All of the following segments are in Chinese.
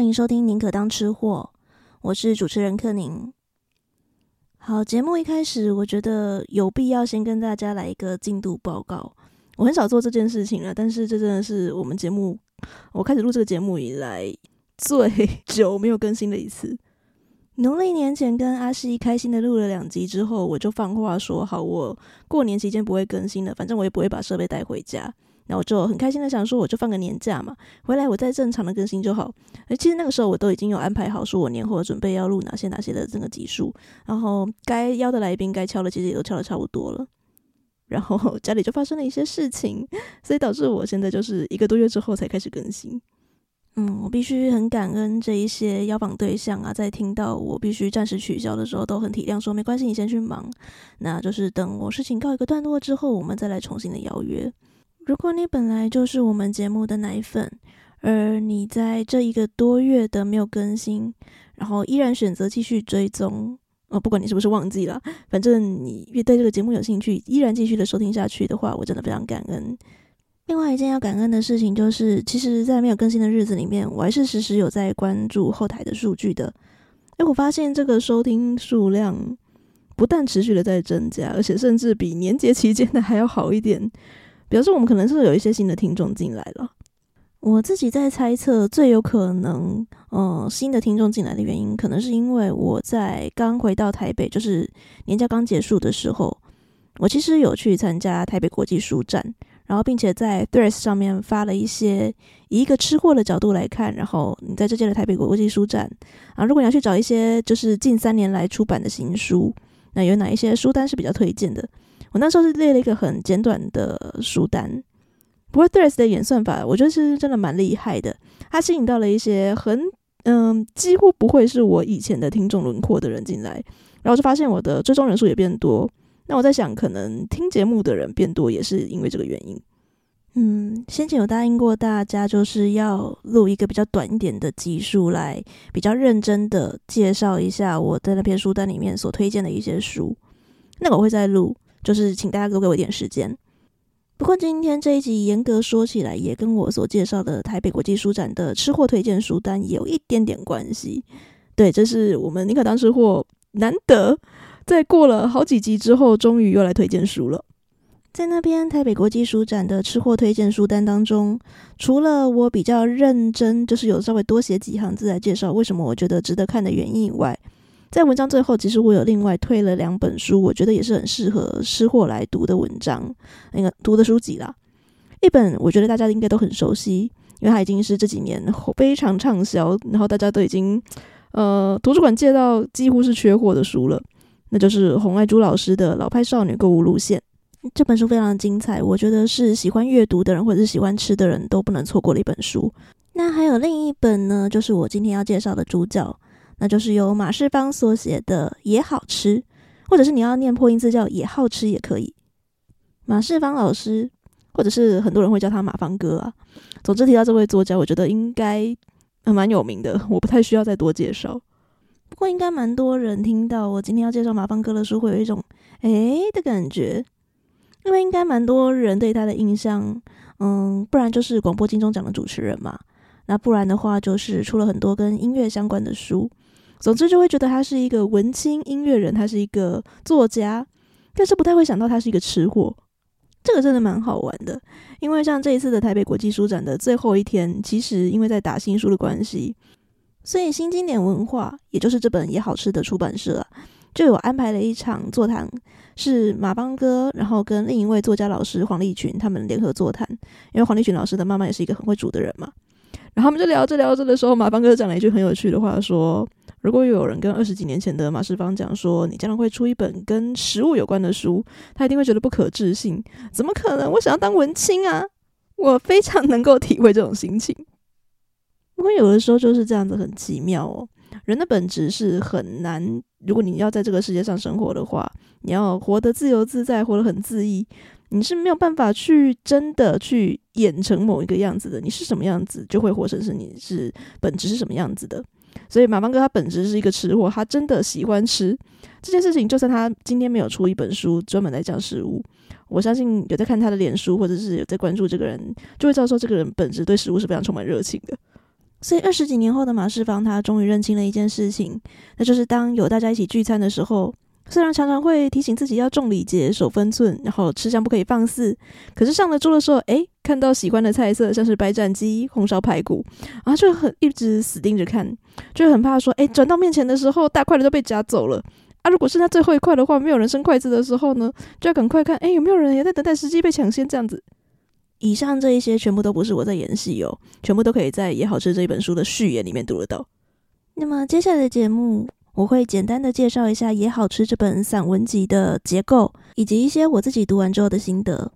迎收听宁可当吃货，我是主持人克宁。好，节目一开始我觉得有必要先跟大家来一个进度报告。我很少做这件事情了，但是这真的是我开始录这个节目以来最久没有更新的一次。农历年前跟阿西开心的录了2集之后，我就放话说好，我过年期间不会更新了，反正我也不会把设备带回家。然后我就很开心的想说，我就放个年假嘛，回来我再正常的更新就好。其实那个时候我都已经有安排好，说我年后准备要录哪些的这个集数，然后该邀的来宾该敲的其实也都敲的差不多了。然后家里就发生了一些事情，所以导致我现在就是1个多月之后才开始更新。我必须很感恩这一些邀访对象啊，在听到我必须暂时取消的时候都很体谅，说没关系，你先去忙，那就是等我事情告一个段落之后，我们再来重新的邀约。如果你本来就是我们节目的奶粉，而你在这1个多月的没有更新，然后依然选择继续追踪，不管你是不是忘记了，反正你对这个节目有兴趣，依然继续的收听下去的话，我真的非常感恩。另外一件要感恩的事情就是，其实在没有更新的日子里面，我还是时时有在关注后台的数据的。我发现这个收听数量不但持续的在增加，而且甚至比年节期间的还要好一点，表示我们可能是有一些新的听众进来了。我自己在猜测，最有可能新的听众进来的原因，可能是因为我在刚回到台北，就是年假刚结束的时候，我其实有去参加台北国际书展，然后并且在 Threads 上面发了一些以一个吃货的角度来看，然后你在这届的台北国际书展如果你要去找一些就是近3年来出版的新书，那有哪一些书单是比较推荐的，我那时候是列了一个很简短的书单。不过 Threads 的演算法我觉得是真的蛮厉害的，它吸引到了一些几乎不会是我以前的听众轮廓的人进来，然后就发现我的追踪人数也变多。那我在想，可能听节目的人变多也是因为这个原因。先前有答应过大家，就是要录一个比较短一点的集数，来比较认真的介绍一下我在那篇书单里面所推荐的一些书。那个我会再录，就是请大家多给我一点时间。不过今天这一集严格说起来，也跟我所介绍的台北国际书展的吃货推荐书单也有一点点关系。对，这是我们宁可当吃货难得在过了好几集之后，终于又来推荐书了。在那边台北国际书展的吃货推荐书单当中，除了我比较认真，就是有稍微多写几行字来介绍为什么我觉得值得看的原因以外，在文章最后其实我有另外推了2本书，我觉得也是很适合吃货来读的文章，那个读的书籍啦。一本我觉得大家应该都很熟悉，因为它已经是这几年非常畅销，然后大家都已经图书馆借到几乎是缺货的书了，那就是洪爱珠老师的《老派少女购物路线》。这本书非常精彩，我觉得是喜欢阅读的人或者是喜欢吃的人都不能错过的一本书。那还有另一本呢，就是我今天要介绍的主角，那就是由马世芳所写的《也好吃》，或者是你要念破音字叫也好吃也可以。马世芳老师，或者是很多人会叫他马芳哥啊。总之提到这位作家，我觉得应该蛮有名的，我不太需要再多介绍。不过应该蛮多人听到我今天要介绍马芳哥的书，会有一种的感觉，因为应该蛮多人对他的印象，不然就是广播金钟奖的主持人嘛，那不然的话就是出了很多跟音乐相关的书。总之就会觉得他是一个文青音乐人，他是一个作家，但是不太会想到他是一个吃货。这个真的蛮好玩的，因为像这一次的台北国际书展的最后一天，其实因为在打新书的关系，所以新经典文化，也就是这本也好吃的出版社就有安排了一场座谈，是马芳哥然后跟另一位作家老师黄立群他们联合座谈，因为黄立群老师的妈妈也是一个很会煮的人嘛。然后他们就聊着的时候，马芳哥讲了一句很有趣的话，说如果有人跟20几年前的马世芳讲说你将来会出一本跟食物有关的书，他一定会觉得不可置信，怎么可能，我想要当文青啊。我非常能够体会这种心情。不过有的时候就是这样子，很奇妙人的本质是很难，如果你要在这个世界上生活的话，你要活得自由自在，活得很恣意，你是没有办法去真的去演成某一个样子的，你是什么样子就会活成是你是本质是什么样子的。所以马芳哥他本质是一个吃货，他真的喜欢吃这件事情。就算他今天没有出一本书专门来讲食物，我相信有在看他的脸书或者是有在关注这个人，就会知道说这个人本质对食物是非常充满热情的。 所以20几年后的马世芳，他终于认清了一件事情，那就是当有大家一起聚餐的时候，虽然常常会提醒自己要重礼节、守分寸，然后吃相不可以放肆，可是上了桌的时候，看到喜欢的菜色，像是白斩鸡、红烧排骨，然后就一直死盯着看，就很怕说，转到面前的时候，大块的都被夹走了。如果是那最后一块的话，没有人伸筷子的时候呢，就要赶快看，有没有人也在等待时机被抢先这样子。以上这一些全部都不是我在演戏哦，全部都可以在《也好吃》这一本书的序言里面读得到。那么接下来的节目，我会简单的介绍一下《也好吃》这本散文集的结构，以及一些我自己读完之后的心得。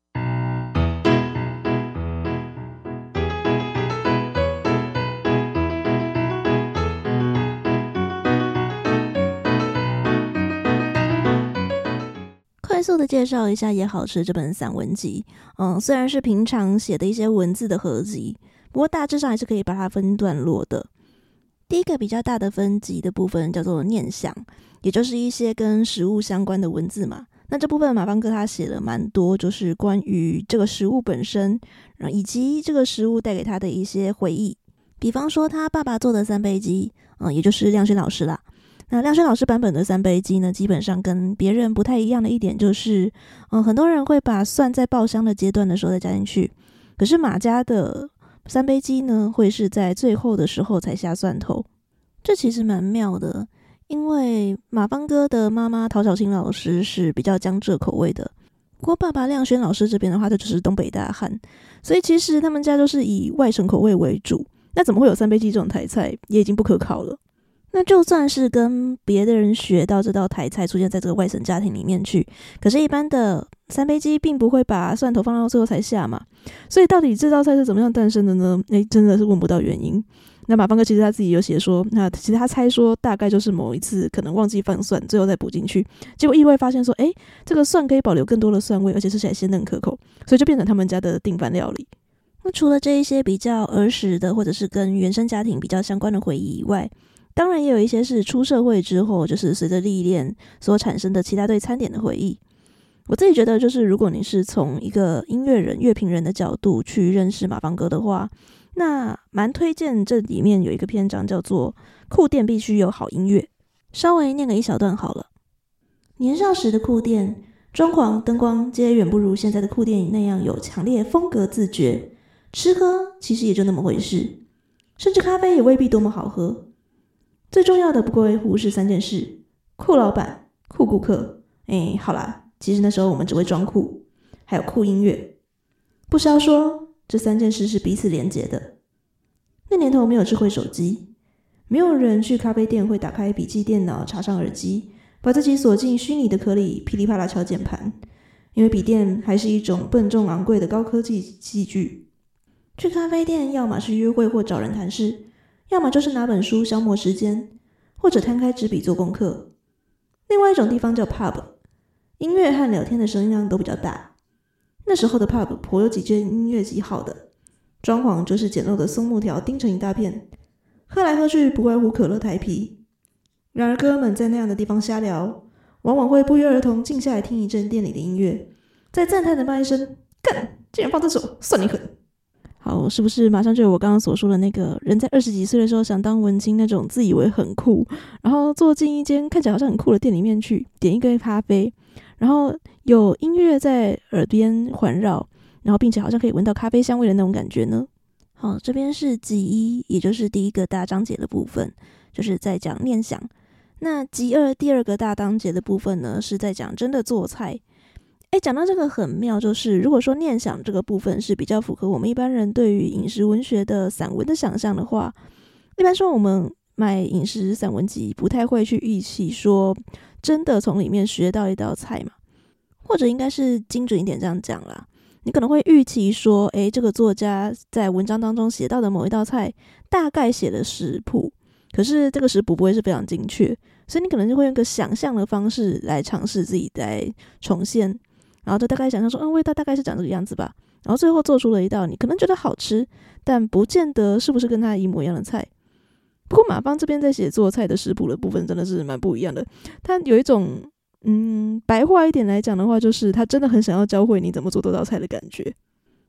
快速的介绍一下《也好吃》这本散文集。虽然是平常写的一些文字的合集，不过大致上还是可以把它分段落的。第一个比较大的分级的部分叫做念想，也就是一些跟食物相关的文字嘛。那这部分马芳哥他写了蛮多，就是关于这个食物本身，以及这个食物带给他的一些回忆。比方说他爸爸做的三杯鸡，也就是亮轩老师啦。那亮轩老师版本的三杯鸡呢，基本上跟别人不太一样的一点就是，很多人会把蒜在爆香的阶段的时候再加进去，可是马家的三杯鸡呢，会是在最后的时候才下蒜头。这其实蛮妙的，因为马芳哥的妈妈陶小青老师是比较江浙口味的，不过爸爸亮轩老师这边的话，他就是东北大汉，所以其实他们家都是以外省口味为主。那怎么会有三杯鸡这种台菜，也已经不可考了。那就算是跟别的人学到这道台菜出现在这个外省家庭里面去，可是一般的三杯鸡并不会把蒜头放到最后才下嘛，所以到底这道菜是怎么样诞生的呢？真的是问不到原因。那马芳哥其实他自己有写说，那其实他猜说大概就是某一次可能忘记放蒜，最后再补进去，结果意外发现说，这个蒜可以保留更多的蒜味，而且吃起来鲜嫩可口，所以就变成他们家的定番料理。那除了这一些比较儿时的或者是跟原生家庭比较相关的回忆以外，当然也有一些是出社会之后，就是随着历练所产生的其他对餐点的回忆。我自己觉得，就是如果你是从一个音乐人、乐评人的角度去认识马芳哥的话，那蛮推荐这里面有一个篇章叫做酷店必须有好音乐，稍微念个一小段好了。年少时的酷店，装潢、灯光皆远不如现在的酷店那样有强烈风格自觉，吃喝其实也就那么回事，甚至咖啡也未必多么好喝。最重要的不过乎是3件事：酷老板、酷顾客。好啦，其实那时候我们只会装酷，还有酷音乐。不需要说，这3件事是彼此连结的。那年头没有智慧手机，没有人去咖啡店会打开笔记电脑，插上耳机，把自己锁进虚拟的壳里，噼里啪啦敲键盘。因为笔电还是一种笨重昂贵的高科技器具。去咖啡店，要么是约会或找人谈事，要么就是拿本书消磨时间，或者摊开纸笔做功课。另外一种地方叫 pub， 音乐和聊天的声音量都比较大。那时候的 pub 颇有几间音乐极好的，装潢就是简陋的松木条钉成一大片，喝来喝去不外乎可乐台啤。然而哥们在那样的地方瞎聊，往往会不约而同静下来听一阵店里的音乐，再赞叹的骂一声干，竟然放这首，算你狠。好，是不是马上就有我刚刚所说的那个人在20几岁的时候想当文青那种自以为很酷，然后坐进一间看起来好像很酷的店里面去，点一杯咖啡，然后有音乐在耳边环绕，然后并且好像可以闻到咖啡香味的那种感觉呢？好，这边是集1，也就是第一个大章节的部分，就是在讲念想。那集2第二个大章节的部分呢，是在讲真的做菜。讲到这个很妙，就是如果说念想这个部分是比较符合我们一般人对于饮食文学的散文的想象的话，一般说我们买饮食散文集不太会去预期说真的从里面学到一道菜嘛，或者应该是精准一点这样讲啦，你可能会预期说这个作家在文章当中写到的某一道菜大概写了食谱，可是这个食谱不会是非常精确，所以你可能就会用一个想象的方式来尝试自己来重现，然后就大概想象说味道大概是长这个样子吧，然后最后做出了一道你可能觉得好吃，但不见得是不是跟它一模一样的菜。不过马芳这边在写做菜的食谱的部分真的是蛮不一样的，他有一种白话一点来讲的话，就是他真的很想要教会你怎么做这道菜的感觉。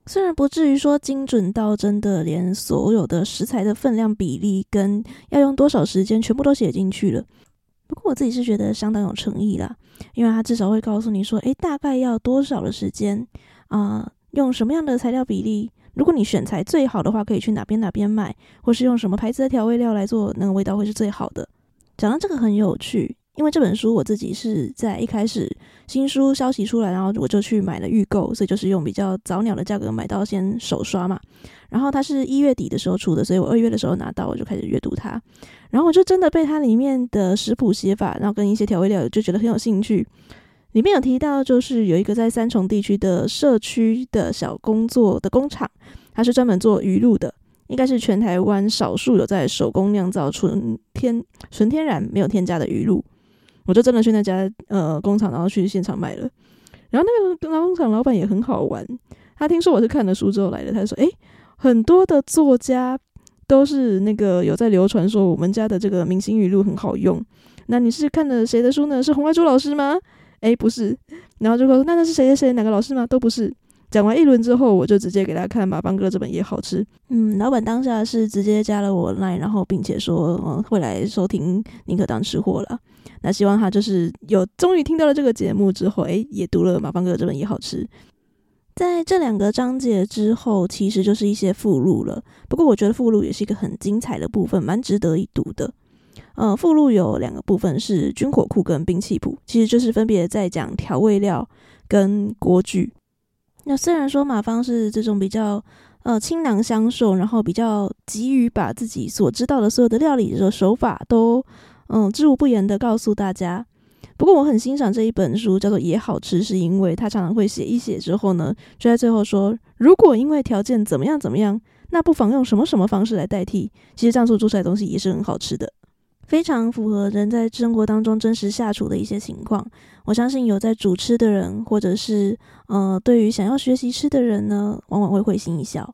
虽然不至于说精准到真的连所有的食材的分量比例跟要用多少时间全部都写进去了，不过我自己是觉得相当有诚意啦，因为他至少会告诉你说，大概要多少的时间用什么样的材料比例，如果你选材最好的话，可以去哪边买，或是用什么牌子的调味料来做，那个味道会是最好的。讲到这个很有趣，因为这本书我自己是在一开始新书消息出来，然后我就去买了预购，所以就是用比较早鸟的价格买到先首刷嘛。然后它是1月底的时候出的，所以我2月的时候拿到，我就开始阅读它。然后我就真的被它里面的食谱写法，然后跟一些调味料就觉得很有兴趣。里面有提到，就是有一个在三重地区的社区的小工作的工厂，它是专门做鱼露的，应该是全台湾少数有在手工酿造纯天然没有添加的鱼露。我就真的去那家工厂，然后去现场买了。然后那个工厂老板也很好玩，他听说我是看了书之后来的，他就说很多的作家都是那个有在流传说我们家的这个明星语录很好用，那你是看了谁的书呢？是洪怀珠老师吗？不是。然后就说那是谁谁谁哪个老师吗？都不是。讲完一轮之后，我就直接给他看马邦哥这本也好吃。老板当下是直接加了我 LINE， 然后并且说会来收听宁可当吃货啦。那希望他就是终于听到了这个节目之后，也读了马邦哥这本也好吃。在这2个章节之后，其实就是一些附录了。不过我觉得附录也是一个很精彩的部分，蛮值得一读的。附录有2个部分是军火库跟兵器谱，其实就是分别在讲调味料跟锅具。那虽然说马芳是这种比较倾囊相授，然后比较急于把自己所知道的所有的料理的手法都知无不言的告诉大家。不过我很欣赏这一本书叫做也好吃，是因为他常常会写一写之后呢，就在最后说，如果因为条件怎么样怎么样，那不妨用什么什么方式来代替，其实这样做出来的东西也是很好吃的，非常符合人在生活当中真实下厨的一些情况。我相信有在煮吃的人，或者是对于想要学习吃的人呢，往往会会心一笑。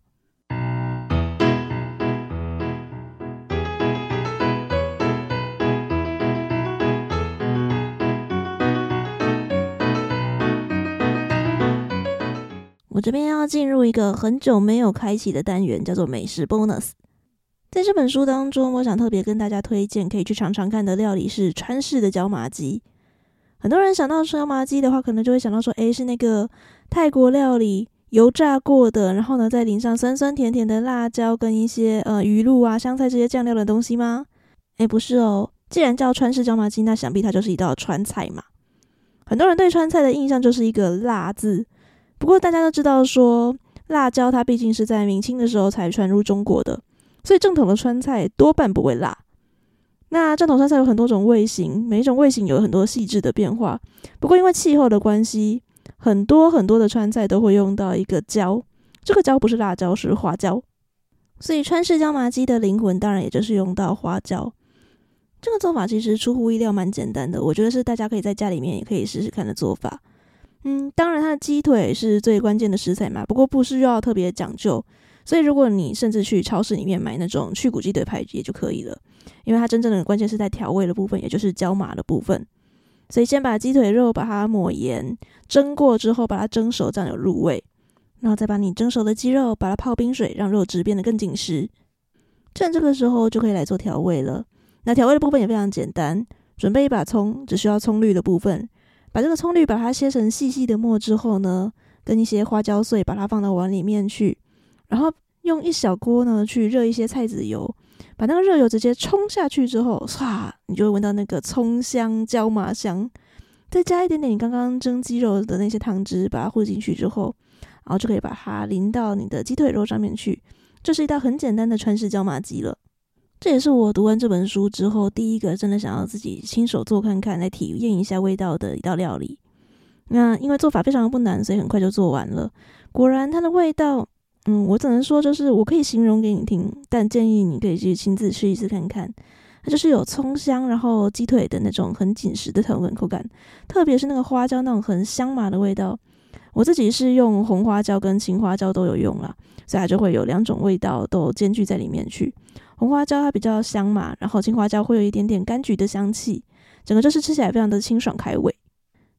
我这边要进入一个很久没有开启的单元，叫做美食 bonus。 在这本书当中，我想特别跟大家推荐可以去尝尝看的料理是川式的椒麻鸡。很多人想到椒麻鸡的话，可能就会想到说是那个泰国料理油炸过的，然后呢再淋上酸酸甜甜的辣椒跟一些鱼露啊香菜这些酱料的东西吗？不是哦。既然叫川式椒麻鸡，那想必它就是一道川菜嘛。很多人对川菜的印象就是一个辣字，不过大家都知道说辣椒它毕竟是在明清的时候才传入中国的，所以正统的川菜多半不会辣。那正统川菜有很多种味型，每一种味型有很多细致的变化。不过因为气候的关系，很多的川菜都会用到一个椒，这个椒不是辣椒，是花椒。所以川式椒麻鸡的灵魂当然也就是用到花椒。这个做法其实出乎意料蛮简单的，我觉得是大家可以在家里面也可以试试看的做法。当然它的鸡腿是最关键的食材嘛，不过不需要特别讲究。所以如果你甚至去超市里面买那种去骨鸡腿排也就可以了，因为它真正的关键是在调味的部分，也就是椒麻的部分。所以先把鸡腿肉把它抹盐蒸过之后把它蒸熟，这样有入味，然后再把你蒸熟的鸡肉把它泡冰水，让肉质变得更紧实。趁这个时候就可以来做调味了。那调味的部分也非常简单，准备一把葱，只需要葱绿的部分，把这个葱绿把它切成细细的末之后呢，跟一些花椒碎把它放到碗里面去，然后用一小锅呢去热一些菜籽油，把那个热油直接冲下去之后，唰，你就会闻到那个葱香椒麻香。再加一点点你刚刚蒸鸡肉的那些汤汁，把它和进去之后，然后就可以把它淋到你的鸡腿肉上面去。这是一道很简单的川式椒麻鸡了。这也是我读完这本书之后第一个真的想要自己亲手做看看，来体验一下味道的一道料理。那因为做法非常不难，所以很快就做完了。果然它的味道我只能说就是我可以形容给你听，但建议你可以去亲自吃一次看看。它就是有葱香，然后鸡腿的那种很紧实的藤粉口感，特别是那个花椒那种很香麻的味道。我自己是用红花椒跟青花椒都有用啦，所以它就会有2种味道都兼具在里面去。红花椒它比较香嘛，然后青花椒会有一点点柑橘的香气，整个就是吃起来非常的清爽开胃。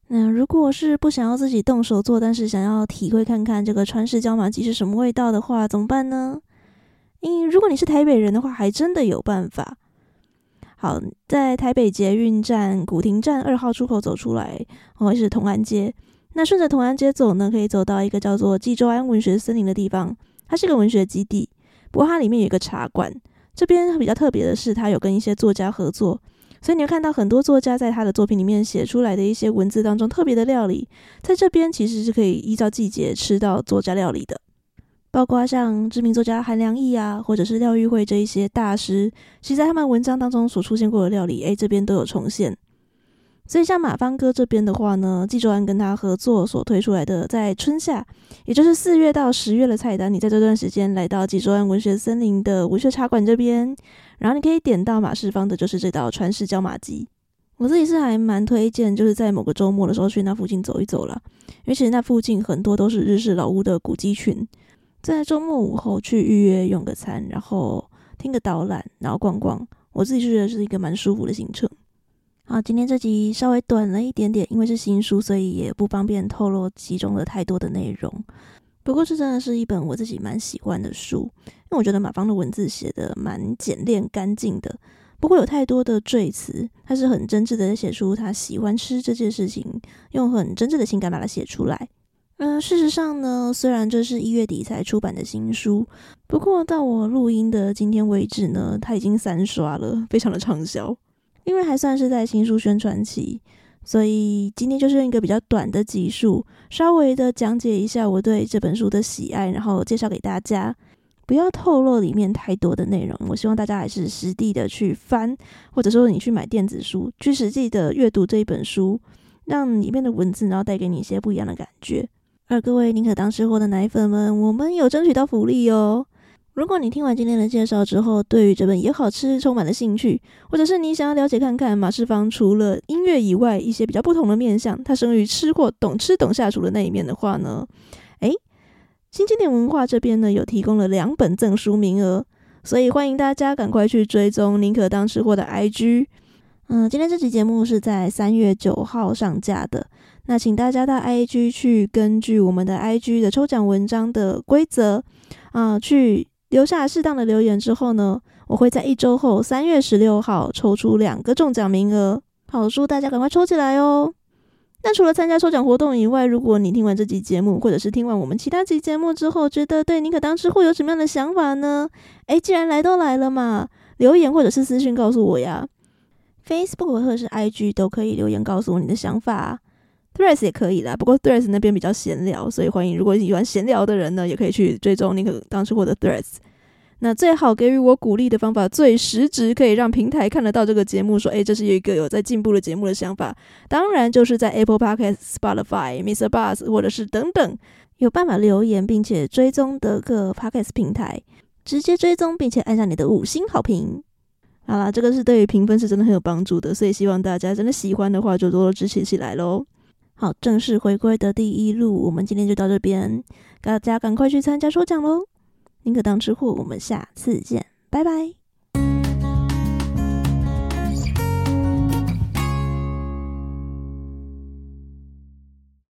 那如果是不想要自己动手做，但是想要体会看看这个川式椒麻鸡是什么味道的话，怎么办呢？如果你是台北人的话，还真的有办法。好，在台北捷运站古亭站2号出口走出来，是同安街。那顺着同安街走呢，可以走到一个叫做济州安文学森林的地方，它是个文学基地。不过它里面有一个茶馆，这边比较特别的是，它有跟一些作家合作，所以你会看到很多作家在他的作品里面写出来的一些文字当中特别的料理，在这边其实是可以依照季节吃到作家料理的。包括像知名作家韩良义啊，或者是廖玉慧这一些大师，其实在他们文章当中所出现过的料理，这边都有重现。所以像马芳哥这边的话呢，济州安跟他合作所推出来的，在春夏，也就是4月到10月的菜单，你在这段时间来到济州安文学森林的文学茶馆这边，然后你可以点到马世芳的就是这道川式椒麻鸡。我自己是还蛮推荐，就是在某个周末的时候去那附近走一走啦，因为其实那附近很多都是日式老屋的古迹群，在周末午后去预约用个餐，然后听个导览，然后逛逛，我自己觉得是一个蛮舒服的行程。好，今天这集稍微短了一点点，因为是新书，所以也不方便透露其中的太多的内容。不过这真的是一本我自己蛮喜欢的书，因为我觉得马芳的文字写得蛮简练干净的，不会有太多的赘词，他是很真挚的写出他喜欢吃这件事情，用很真挚的情感把它写出来。事实上呢，虽然这是1月底才出版的新书，不过到我录音的今天为止呢，它已经3刷了，非常的畅销。因为还算是在新书宣传期，所以今天就是用一个比较短的集数，稍微的讲解一下我对这本书的喜爱，然后介绍给大家，不要透露里面太多的内容。我希望大家还是实地的去翻，或者说你去买电子书，去实际的阅读这一本书，让里面的文字然后带给你一些不一样的感觉。而各位宁可当吃货的奶粉们，我们有争取到福利哦。如果你听完今天的介绍之后，对于这本也好吃充满了兴趣，或者是你想要了解看看马世芳除了音乐以外一些比较不同的面向，他生于吃货懂吃懂下厨的那一面的话呢，新经典文化这边呢有提供了2本赠书名额，所以欢迎大家赶快去追踪宁可当吃货的 IG。今天这期节目是在3月9号上架的，那请大家到 IG 去根据我们的 IG 的抽奖文章的规则去留下适当的留言之后呢，我会在1周后3月16号抽出2个中奖名额，好，祝大家赶快抽起来哦。那除了参加抽奖活动以外，如果你听完这集节目，或者是听完我们其他集节目之后，觉得对宁可当吃货有什么样的想法呢？既然来都来了嘛，留言或者是私讯告诉我呀。Facebook 或者是 IG 都可以留言告诉我你的想法，Threads 也可以啦，不过 Threads 那边比较闲聊，所以欢迎如果喜欢闲聊的人呢，也可以去追踪宁可当吃货的 Threads。那最好给予我鼓励的方法，最实质可以让平台看得到这个节目说这是一个有在进步的节目的想法，当然就是在 Apple Podcast、Spotify、Mr. Buzz 或者是等等有办法留言并且追踪的各 Podcast 平台，直接追踪并且按下你的5星好评。好啦，这个是对于评分是真的很有帮助的，所以希望大家真的喜欢的话就多多支持起来咯。好，正式回归的第1路，我们今天就到这边，大家赶快去参加抽奖咯。宁可当吃货，我们下次见，拜拜。